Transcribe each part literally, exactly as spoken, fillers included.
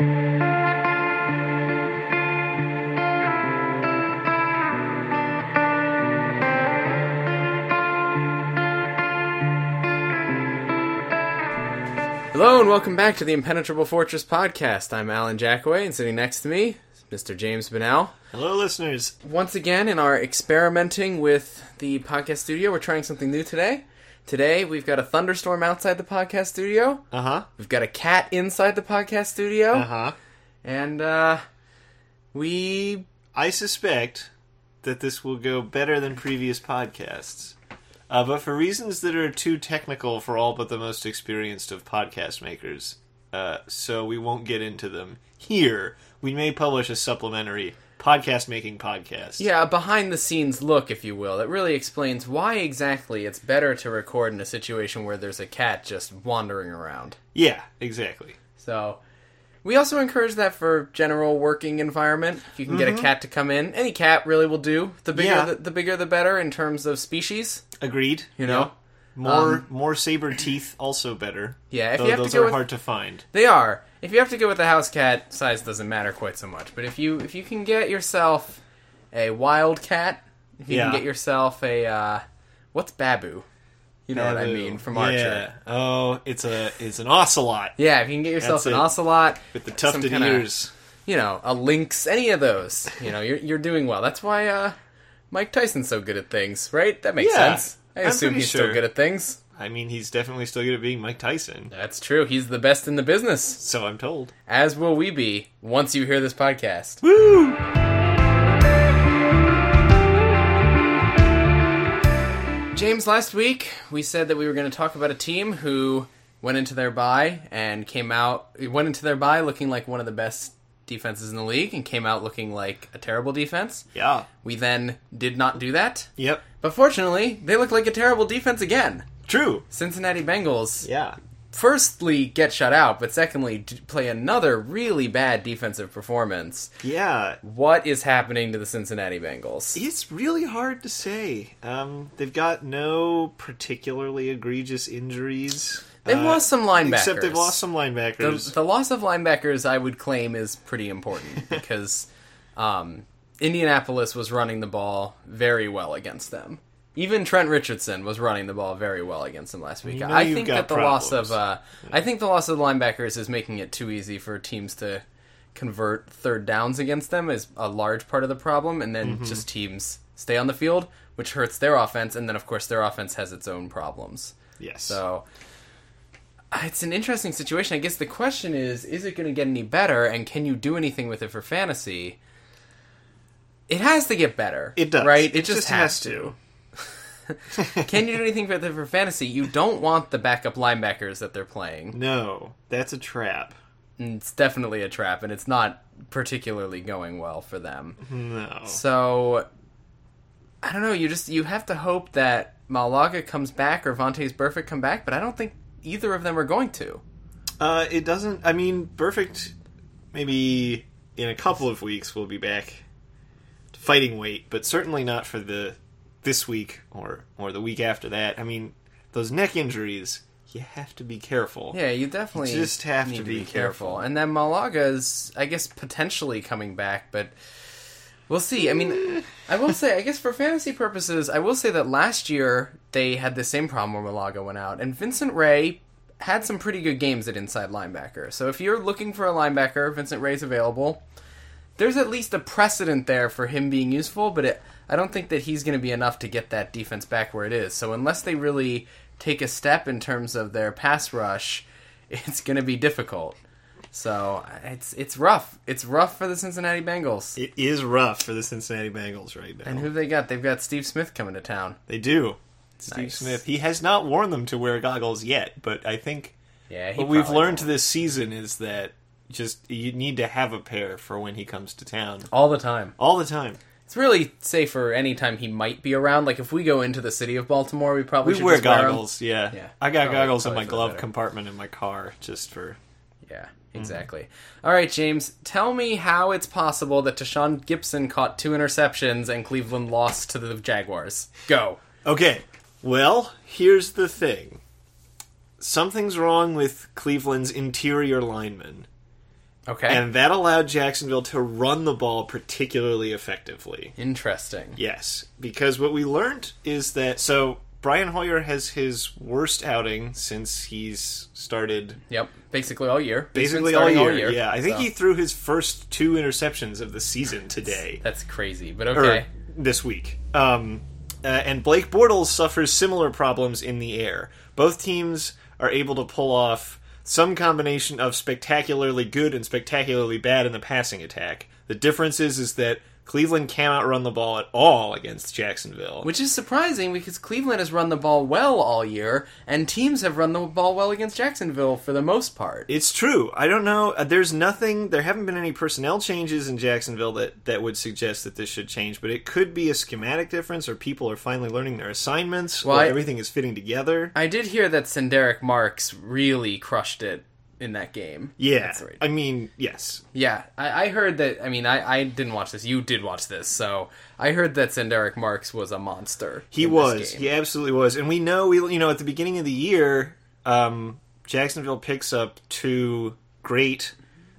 Hello and welcome back to the Impenetrable Fortress podcast. I'm Alan Jackaway, and sitting next to me is Mister James Bunnell. Hello, listeners. Once again, in our experimenting with the podcast studio, we're trying something new today. Today, we've got a thunderstorm outside the podcast studio. Uh-huh. We've got a cat inside the podcast studio. Uh-huh. And, uh, we... I suspect that this will go better than previous podcasts. Uh, but for reasons that are too technical for all but the most experienced of podcast makers, uh, so we won't get into them here, we may publish a supplementary podcast-making podcast. Yeah, a behind-the-scenes look, if you will, that really explains why exactly it's better to record in a situation where there's a cat just wandering around. Yeah, exactly. So... we also encourage that for general working environment. If you can get Mm-hmm. a cat to come in, any cat really will do. The bigger, Yeah. the, the bigger, the better in terms of species. Agreed. You know, Yeah. More Um, more saber teeth, also better. Yeah, if Though you have those to go are with, hard to find. they are. If you have to go with the house cat, size doesn't matter quite so much. But if you if you can get yourself a wild cat, if you Yeah. can get yourself a uh, what's Babu? You know what I Babu. mean from Yeah. Archer. Oh, it's a it's an ocelot Yeah, if you can get yourself That's an it. ocelot with the some tufted kinda- ears. you know, a lynx, any of those, you know, you're you're doing well. That's why uh, Mike Tyson's so good at things, right? That makes Yeah, sense. I I'm assume pretty he's sure. still good at things. I mean, he's definitely still good at being Mike Tyson. That's true. He's the best in the business, So I'm told. as will we be once you hear this podcast. Woo! James, last week we said that we were going to talk about a team who went into their bye and came out, went into their bye looking like one of the best defenses in the league and came out looking like a terrible defense. Yeah. We then did not do that. Yep. But fortunately, they look like a terrible defense again. True. Cincinnati Bengals, Yeah. firstly, get shut out, but secondly, d- play another really bad defensive performance. Yeah. What is happening to the Cincinnati Bengals? It's really hard to say. Um, they've got no particularly egregious injuries. They've Uh, lost some linebackers. Except they've lost some The, linebackers. the loss of linebackers, I would claim, is pretty important because um, Indianapolis was running the ball very well against them. Even Trent Richardson was running the ball very well against them last week. You know I you've think got that the problems. loss of uh, I think the loss of the linebackers is making it too easy for teams to convert third downs against them is a large part of the problem, and then Mm-hmm. just teams stay on the field, which hurts their offense, and then of course their offense has its own problems. yes. So it's an interesting situation. I guess the question is, is it going to get any better, and can you do anything with it for fantasy? It has to get better. It does. Right? It, It just, just has, has to. Can you do anything with it for fantasy? You don't want the backup linebackers that they're playing. No, that's a trap. And it's definitely a trap, and it's not particularly going well for them. No. So, I don't know. You just you have to hope that Malaga comes back or Vontaze Burfict come back, but I don't think either of them are going to. Uh, it doesn't... I mean, Perfect, maybe in a couple of weeks we'll be back to fighting weight, but certainly not for the this week or, or the week after that. I mean, those neck injuries, you have to be careful. Yeah, you definitely You just have need to to be be careful. careful. And then Malaga's, I guess, potentially coming back, but we'll see. I mean, I will say, I guess for fantasy purposes, I will say that last year they had the same problem where Malaga went out, and Vincent Ray had some pretty good games at inside linebacker. So if you're looking for a linebacker, Vincent Ray's available. There's at least a precedent there for him being useful, but it, I don't think that he's going to be enough to get that defense back where it is. So unless they really take a step in terms of their pass rush, it's going to be difficult. So it's it's rough. It's rough for the Cincinnati Bengals. It is rough for the Cincinnati Bengals right now. And who have they got? They've got Steve Smith coming to town. They do. Steve Nice. Smith. He has not worn them to wear goggles yet, but I think Yeah, he what we've probably learned won't. this season is that just you need to have a pair for when he comes to town. all the time. All the time. It's really safer anytime he might be around. Like if we go into the city of Baltimore, we probably We should wear just wear 'em. goggles, yeah. Yeah. I got Probably- goggles in probably my for the glove better. compartment in my car just for... Yeah, exactly. All right, James, tell me how it's possible that Tashawn Gibson caught two interceptions and Cleveland lost to the Jaguars. Go. Okay, well, here's the thing. Something's wrong with Cleveland's interior linemen. Okay. And that allowed Jacksonville to run the ball particularly effectively. Interesting. Yes, because what we learned is that... So, Brian Hoyer has his worst outing since he's started... Yep, basically all year. Basically all year, all year, yeah. I think so. he threw his first two interceptions of the season today. That's crazy, but okay. Or this week. Um, uh, and Blake Bortles suffers similar problems in the air. Both teams are able to pull off some combination of spectacularly good and spectacularly bad in the passing attack. The difference is, is that Cleveland cannot run the ball at all against Jacksonville. Which is surprising because Cleveland has run the ball well all year, and teams have run the ball well against Jacksonville for the most part. It's true. I don't know. There's nothing... There haven't been any personnel changes in Jacksonville that, that would suggest that this should change, but it could be a schematic difference, or people are finally learning their assignments, well, or I, everything is fitting together. I did hear that Senderic Marks really crushed it in that game. Yeah, right. I mean, yes. Yeah, I, I heard that, I mean, I, I didn't watch this, you did watch this, so I heard that Senderic Marks was a monster. He was, he absolutely was, and we know, we you know, at the beginning of the year, um, Jacksonville picks up two great...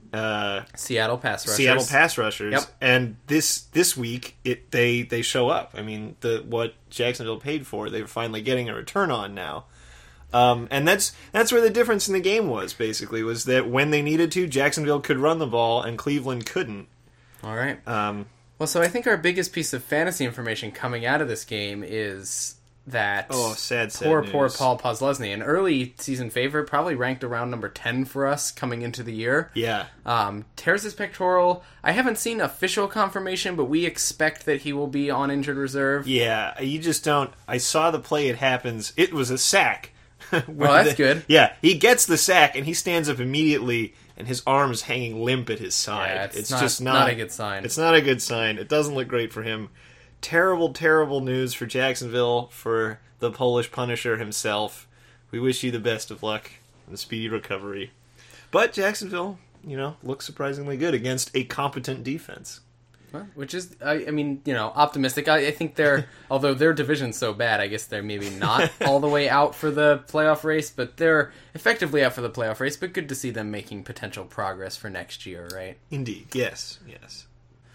Uh, Seattle pass rushers. Seattle pass rushers, yep. And this this week, it they, they show up. I mean, the what Jacksonville paid for, they're finally getting a return on now. Um, and that's that's where the difference in the game was, basically, was that when they needed to, Jacksonville could run the ball, and Cleveland couldn't. All right. Um, well, so I think our biggest piece of fantasy information coming out of this game is that oh, sad, sad poor, news. poor Paul Posluszny, an early season favorite, probably ranked around number ten for us coming into the year. Yeah. Um, tears his pectoral. I haven't seen official confirmation, but we expect that he will be on injured reserve. Yeah, you just don't... I saw the play, it happens. It was a sack. Well, that's the, good. Yeah, he gets the sack, and he stands up immediately, and his arm is hanging limp at his side. Yeah, it's it's not, just not, not a good sign. It's not a good sign. It doesn't look great for him. Terrible, terrible news for Jacksonville, for the Polish Punisher himself. We wish you the best of luck and a speedy recovery. But Jacksonville, you know, looks surprisingly good against a competent defense. Well, which is, I, I mean, you know, optimistic. I, I think they're, although their division's so bad, I guess they're maybe not all the way out for the playoff race, but they're effectively out for the playoff race, but good to see them making potential progress for next year, right? Indeed. Yes. Yes.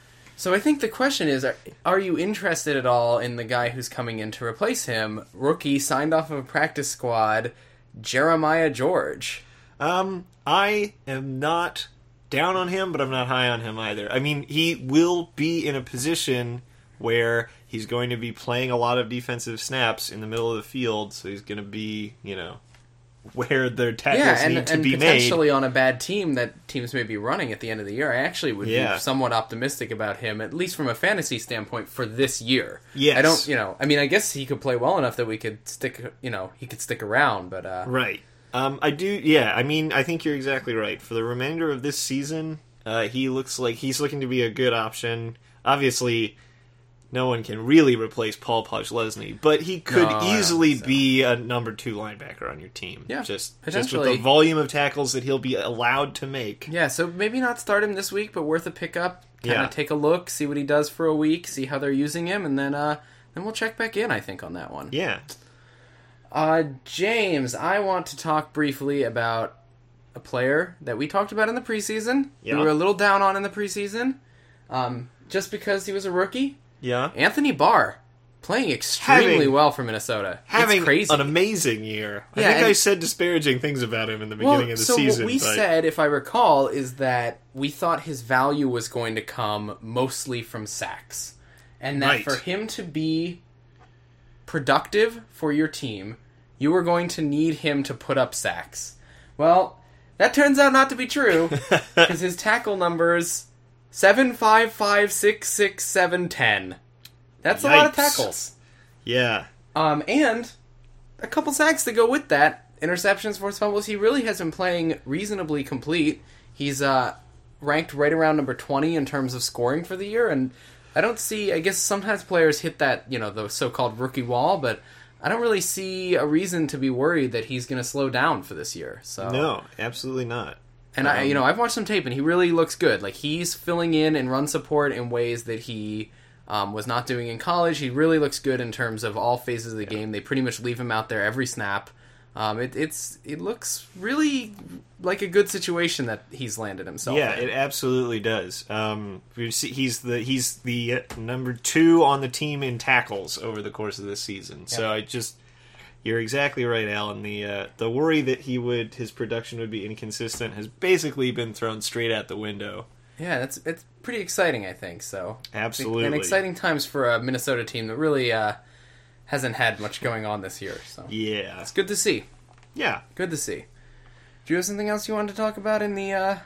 So I think the question is, are, are you interested at all in the guy who's coming in to replace him? Rookie, signed off of a practice squad, Jeremiah George. Um, I am not down on him, but I'm not high on him either. I mean, he will be in a position where he's going to be playing a lot of defensive snaps in the middle of the field, so he's going to be, you know, where their tackles yeah, and, need to and be made. potentially on a bad team that teams may be running at the end of the year. I actually would yeah. be somewhat optimistic about him, at least from a fantasy standpoint, for this year. Yes. I don't, you know, I mean, I guess he could play well enough that we could stick, you know, he could stick around, but... Uh, right. Um, I do, yeah, I mean, I think you're exactly right. For the remainder of this season, uh, he looks like he's looking to be a good option. Obviously, no one can really replace Paul Posluszny, but he could No, easily so. be a number two linebacker on your team. Yeah, just, potentially. just with the volume of tackles that he'll be allowed to make. Yeah, so maybe not start him this week, but worth a pickup. Kind of Yeah. take a look, see what he does for a week, see how they're using him, and then uh, then we'll check back in, I think, on that one. Yeah. Uh, James, I want to talk briefly about a player that we talked about in the preseason. Yeah. We were a little down on in the preseason, um, just because he was a rookie. Yeah. Anthony Barr, playing extremely Having- well for Minnesota. Having it's crazy. an amazing year. I Yeah, think and- I said disparaging things about him in the beginning well, of the so season. what we but... said, if I recall, is that we thought his value was going to come mostly from sacks. And that Right. for him to be productive for your team, you were going to need him to put up sacks. Well, that turns out not to be true, because his tackle numbers, seven, five, five, six, six, seven, ten. That's a lot of Yikes. tackles. Yeah. Um, and a couple sacks to go with that. Interceptions, forced fumbles. He really has been playing reasonably complete. He's uh, ranked right around number twenty in terms of scoring for the year, and I don't see... I guess sometimes players hit that, you know, the so-called rookie wall, but I don't really see a reason to be worried that he's going to slow down for this year. So No, absolutely not. And um, I, you know, I've watched some tape, and he really looks good. Like, he's filling in and run support in ways that he um, was not doing in college. He really looks good in terms of all phases of the game. They pretty much leave him out there every snap. Um, it, it's it looks really like a good situation that he's landed himself Yeah, in. it absolutely does. Um, we see he's the he's the number two on the team in tackles over the course of this season. So Yeah. I just you're exactly right, Alan. The uh, the worry that he would his production would be inconsistent has basically been thrown straight out the window. Yeah, that's it's pretty exciting, I think. So Absolutely, and exciting times for a Minnesota team that really uh, hasn't had much going on this year. So Yeah, it's good to see. yeah. Good to see. Do you have something else you wanted to talk about in the uh,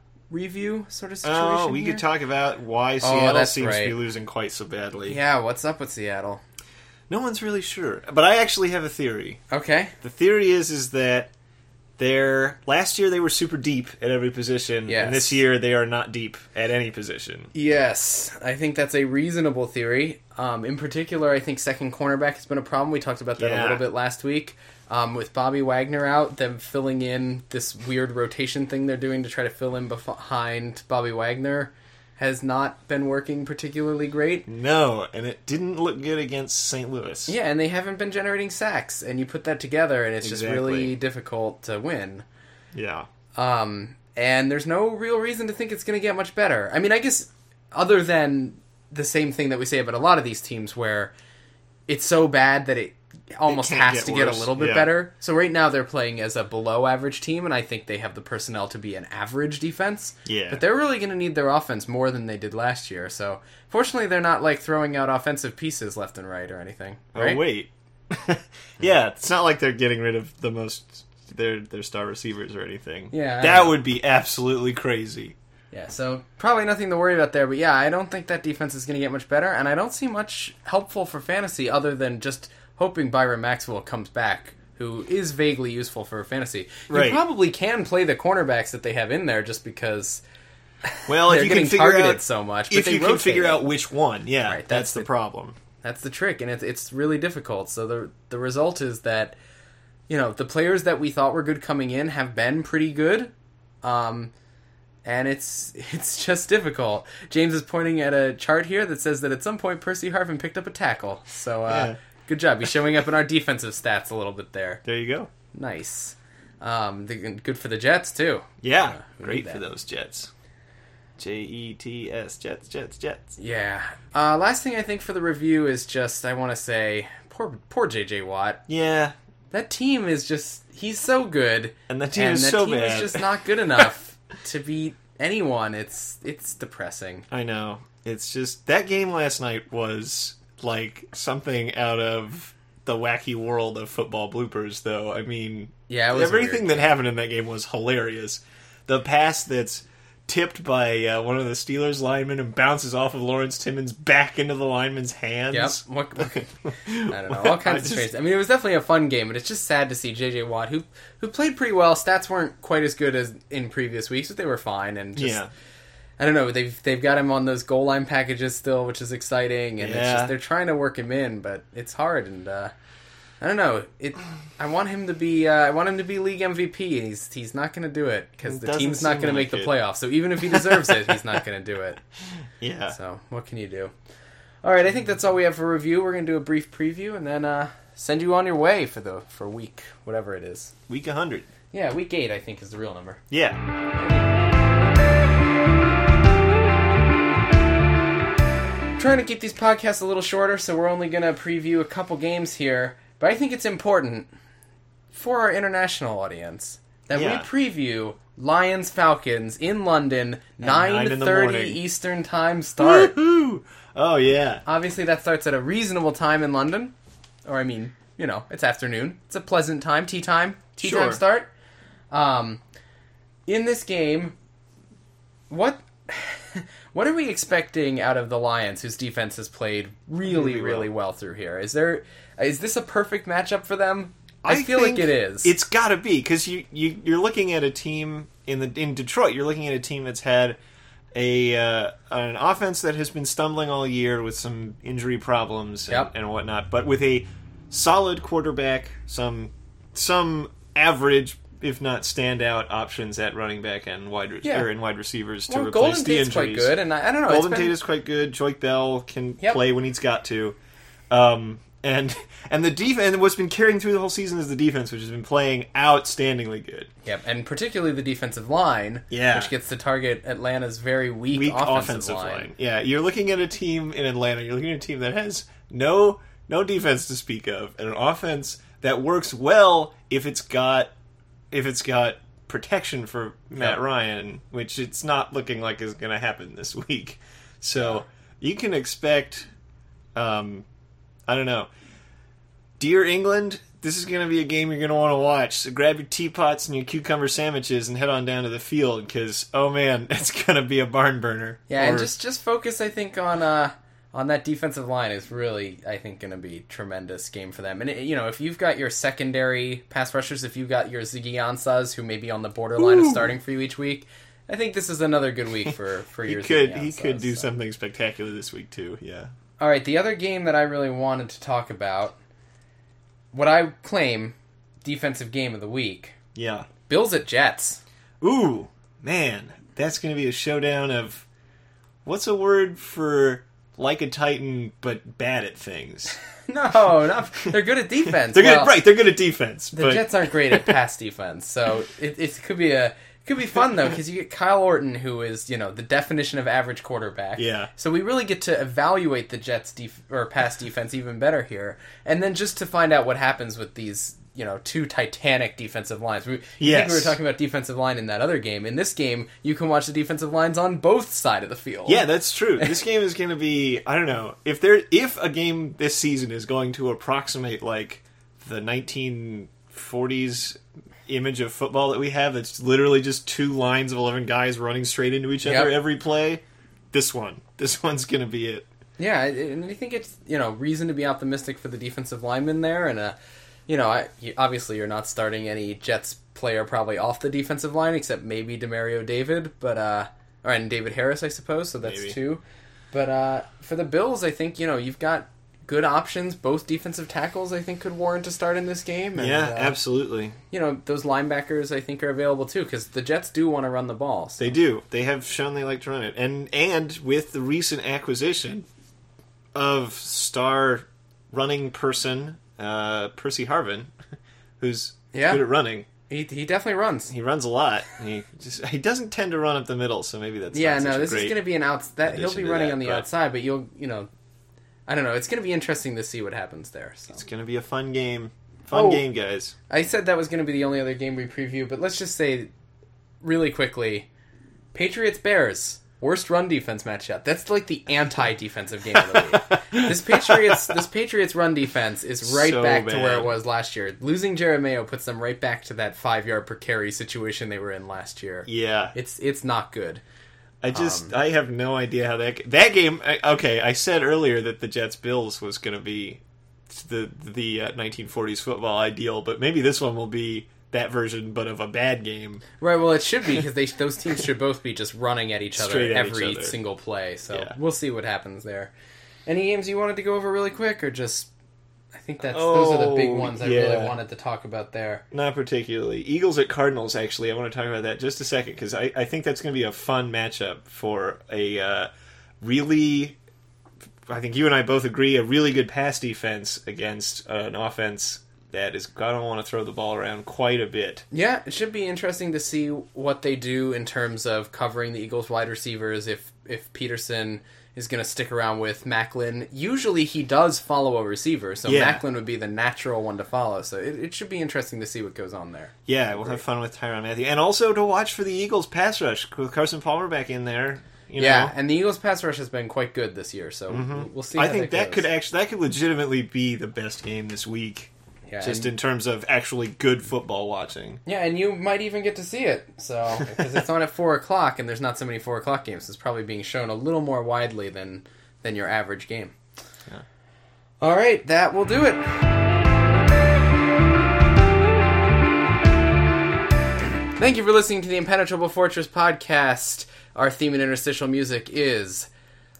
review sort of situation? Oh, we here? could talk about why Seattle that's seems right. to be losing quite so badly. Yeah, what's up with Seattle? No one's really sure, but I actually have a theory. Okay. The theory is is that they're last year they were super deep at every position, Yes. and this year they are not deep at any position. Yes, I think that's a reasonable theory. Um, in particular, I think second cornerback has been a problem. We talked about that Yeah. a little bit last week. Um, with Bobby Wagner out, them filling in this weird rotation thing they're doing to try to fill in behind Bobby Wagner has not been working particularly great. No, and it didn't look good against Saint Louis. Yeah, and they haven't been generating sacks, and you put that together, and it's just Exactly. really difficult to win. Yeah. Um, and there's no real reason to think it's going to get much better. I mean, I guess other than the same thing that we say about a lot of these teams where it's so bad that it almost can't has get to get a worse. little bit Yeah. better. So right now they're playing as a below average team, and I think they have the personnel to be an average defense. Yeah. But they're really going to need their offense more than they did last year. So fortunately they're not like throwing out offensive pieces left and right or anything. Right? Oh wait. Yeah, it's not like they're getting rid of the most their their star receivers or anything. Yeah, I That know. would be absolutely crazy. Yeah, so probably nothing to worry about there. But yeah, I don't think that defense is going to get much better, and I don't see much helpful for fantasy other than just hoping Byron Maxwell comes back, who is vaguely useful for fantasy. You Right. probably can play the cornerbacks that they have in there just because Well, they're if you getting can figure targeted out so much. But if they you can rotate figure it. out which one, yeah, Right, that's, that's the the- problem. That's the trick, and it's it's really difficult. So the the result is that, you know, the players that we thought were good coming in have been pretty good, um, and it's it's just difficult. James is pointing at a chart here that says that at some point Percy Harvin picked up a tackle. So uh, Yeah. good job. He's showing up in our defensive stats a little bit there. There you go. Nice. Um, the, good for the Jets too. Yeah, we great need for that. those Jets. J E T S, Jets, Jets, Jets. Yeah. Uh, last thing I think for the review is just I want to say poor poor J J Watt. Yeah, That team is just, he's so good. and the team and is that so team bad. is just not good enough to beat anyone. It's it's depressing. I know. It's just that game last night was like something out of the wacky world of football bloopers, though. I mean, Yeah, it was everything weird. that happened in that game was hilarious. The pass that's tipped by uh, one of the Steelers linemen and bounces off of Lawrence Timmons back into the lineman's hands. Yep. What, what, I don't know. All kinds I of just- strange. I mean, it was definitely a fun game, but it's just sad to see J J Watt, who who played pretty well. Stats weren't quite as good as in previous weeks, but they were fine. And just, Yeah. I don't know. They've they've got him on those goal line packages still, which is exciting. And it's Yeah. just they're trying to work him in, but it's hard. And uh, I don't know. It. I want him to be. Uh, I want him to be league M V P. And he's he's not going to do it because It the doesn't team's not seem going to make like the it. playoffs. So even if he deserves it, he's not going to do it. Yeah. So what can you do? All right, I think that's all we have for review. We're going to do a brief preview and then uh, send you on your way for the for week whatever it is. Week one hundred. Yeah, week eight I think is the real number. Yeah. Trying to keep these podcasts a little shorter, so we're only going to preview a couple games here. But I think it's important for our international audience that Yeah. we preview Lions Falcons in London, nine nine in the thirty morning. Eastern time start. Woohoo! Oh, yeah. Obviously, that starts at a reasonable time in London. Or, I mean, you know, it's afternoon. It's a pleasant time, tea time, tea Sure. time start. Um, in this game, what what are we expecting out of the Lions, whose defense has played really, Really really well. well through here? Is there is this a perfect matchup for them? I, feel like think it is. It's got to be because you, you you're looking at a team in the in Detroit. You're looking at a team that's had a uh, an offense that has been stumbling all year with some injury problems and, Yep. and whatnot, but with a solid quarterback, some some average, if not standout, options at running back and wide re- Yeah. or in wide receivers to well, replace Golden the Tate's injuries. quite good, and I, I don't know. Golden it's been, Tate is quite good. Joik Bell can Yep. play when he's got to. Um, And and the def- and what's been carrying through the whole season is the defense, which has been playing outstandingly good. Yep, and particularly the defensive line, Yeah. which gets to target Atlanta's very weak, Weak offensive, offensive line. line. Yeah, you're looking at a team in Atlanta. You're looking at a team that has no no defense to speak of, and an offense that works well if it's got if it's got protection for Matt Yep. Ryan, which it's not looking like is going to happen this week. So you can expect, um, I don't know, dear England, this is going to be a game you're going to want to watch. So grab your teapots and your cucumber sandwiches and head on down to the field because, oh man, it's going to be a barn burner. Yeah, Or- and just just focus, I think, on uh, on that defensive line is really, I think, going to be a tremendous game for them. And, it, you know, if you've got your secondary pass rushers, if you've got your Ziggy Ansahs, who may be on the borderline Ooh. of starting for you each week, I think this is another good week for, for he your could Ziggy he could Ansahs, do so. something spectacular this week too. Yeah. All right, the other game that I really wanted to talk about, what I claim defensive game of the week, Yeah. Bills at Jets. Ooh, man, that's going to be a showdown of what's a word for like a Titan but bad at things. No, not, they're good at defense. They're Well, good, right? They're good at defense. The but Jets aren't great at pass defense, so it, it could be a it could be fun though because you get Kyle Orton, who is you know the definition of average quarterback. Yeah. So we really get to evaluate the Jets' def- or pass defense even better here, and then just to find out what happens with these you know two titanic defensive lines. We, you Yes. think we were talking about defensive line in that other game. In this game, you can watch the defensive lines on both sides of the field. Yeah, that's true. This game is going to be, I don't know, if there if a game this season is going to approximate like the nineteen forties image of football that we have, that's literally just two lines of eleven guys running straight into each other Yep. every play, this one. This one's going to be it. Yeah, and I think it's you know reason to be optimistic for the defensive linemen there, and uh, you know, I, you, obviously you're not starting any Jets player probably off the defensive line except maybe Demario David, but uh, or and David Harris, I suppose. So that's Maybe. two. But uh, for the Bills, I think you know you've got good options. Both defensive tackles, I think, could warrant to start in this game. And, Yeah, uh, absolutely. You know, those linebackers, I think, are available too because the Jets do want to run the ball. So. They do. They have shown they like to run it. And and with the recent acquisition of star running person, uh, Percy Harvin, who's Yeah. good at running. He he definitely runs. He runs a lot. He just he doesn't tend to run up the middle, so maybe that's Yeah, not no, such a this is great going to be an outs. That he'll addition be to running that, on the but- outside, but you'll you know, I don't know. It's going to be interesting to see what happens there. So. It's going to be a fun game. Fun Oh. game, guys. I said that was going to be the only other game we preview, but let's just say really quickly, Patriots Bears. Worst run defense matchup. That's like the anti-defensive game of the week. This Patriots, this Patriots run defense is right So back to bad. where it was last year. Losing Jared Mayo puts them right back to that five yard per carry situation they were in last year. Yeah. It's it's not good. I just Um, I have no idea how that that game. I- Okay, I said earlier that the Jets Bills was going to be the the uh, nineteen forties football ideal, but maybe this one will be that version, but of a bad game. Right, well, it should be because they those teams should both be just running at each other Straight at each every other. single play. So Yeah. we'll see what happens there. Any games you wanted to go over really quick, or just I think that's those are the big Oh, ones I yeah. really wanted to talk about there. Not particularly. Eagles at Cardinals, actually. I want to talk about that just a second, because I, I think that's going to be a fun matchup for a uh, really, I think you and I both agree, a really good pass defense against uh, an offense that is going to want to throw the ball around quite a bit. Yeah, it should be interesting to see what they do in terms of covering the Eagles wide receivers if if Peterson is going to stick around with Macklin. Usually he does follow a receiver, so Yeah. Macklin would be the natural one to follow. So it, it should be interesting to see what goes on there. Yeah, we'll have fun with Tyrann Mathieu. And also to watch for the Eagles pass rush with Carson Palmer back in there. You Yeah, know? and the Eagles pass rush has been quite good this year, so we'll, we'll see. I how think that, that goes. could actually that could legitimately be the best game this week. yeah, Just and, in terms of actually good football watching. yeah, and you might even get to see it. So because it's on at four o'clock, and there's not so many four o'clock games, it's probably being shown a little more widely than than your average game. Yeah. All right, that will do it. Thank you for listening to the Impenetrable Fortress podcast. Our theme and interstitial music is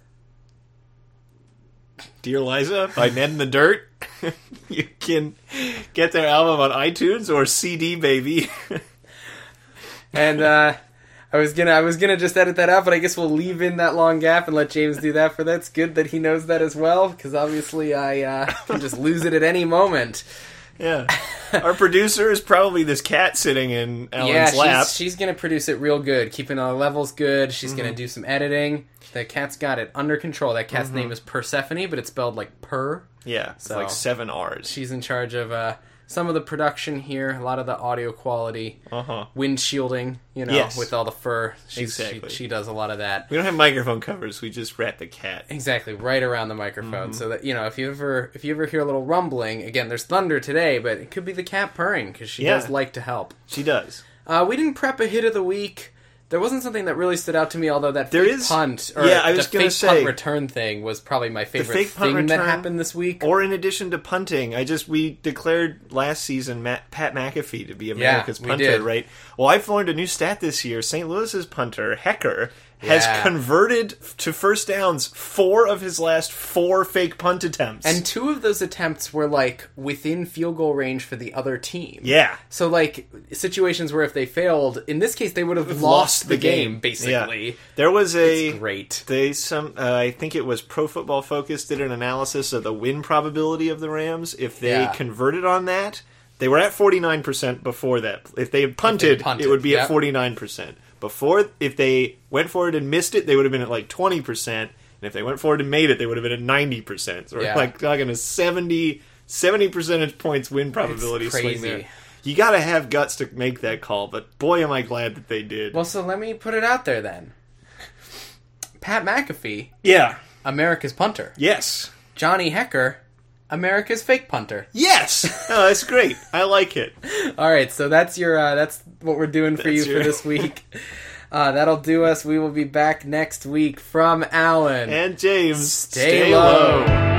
Dear Liza by Ned in the Dirt. You can get their album on iTunes or C D Baby. and uh I was gonna, I was gonna just edit that out, but I guess we'll leave in that long gap and let James do that. For that's good that he knows that as well, because obviously I uh, can just lose it at any moment. Yeah. Our producer is probably this cat sitting in Ellen's yeah, lap. she's, she's gonna produce it real good, keeping all the levels good. She's Mm-hmm. gonna do some editing. The cat's got it under control. That cat's Mm-hmm. name is Persephone, but it's spelled like per. Yeah, it's So- like seven R's. She's in charge of uh, some of the production here, a lot of the audio quality, Uh-huh. windshielding, you know, Yes. with all the fur. She's, Exactly. She, she does a lot of that. We don't have microphone covers. We just wrap the cat. Exactly, right around the microphone, Mm-hmm. so that you know if you ever if you ever hear a little rumbling, again, there's thunder today, but it could be the cat purring because she Yeah. does like to help. She does. Uh, we didn't prep a hit of the week. There wasn't something that really stood out to me, although that There fake is- punt or yeah, I was the gonna fake say- punt return thing was probably my favorite fake punt thing that return- happened this week. Or in addition to punting, I just we declared last season Matt, Pat McAfee to be America's we punter, did. right? Well, I've learned a new stat this year. Saint Louis's punter Hecker has Yeah. converted to first downs four of his last four fake punt attempts. And two of those attempts were like within field goal range for the other team. yeah, So like situations where if they failed, in this case they would have lost, the game, basically. Yeah. There was a It's great. They some uh, I think it was Pro Football Focus did an analysis of the win probability of the Rams. If they Yeah. converted on that, they were at forty-nine percent before that. If they had punted, punted, it would be yep. at forty-nine percent. Before, if they went for it and missed it, they would have been at like twenty percent. And if they went for it and made it, they would have been at ninety percent. So we're Yeah. like talking a seventy, seventy percentage points win probability It's swing crazy. there. You got to have guts to make that call, but boy, am I glad that they did. Well, so let me put it out there then. Pat McAfee, yeah. America's punter. Yes. Johnny Hecker, America's fake punter. Yes. Oh, that's great. I like it. All right, so that's your uh, that's what we're doing for you That's your- for this week. Uh, that'll do us. We will be back next week from Allen. And James, Stay low.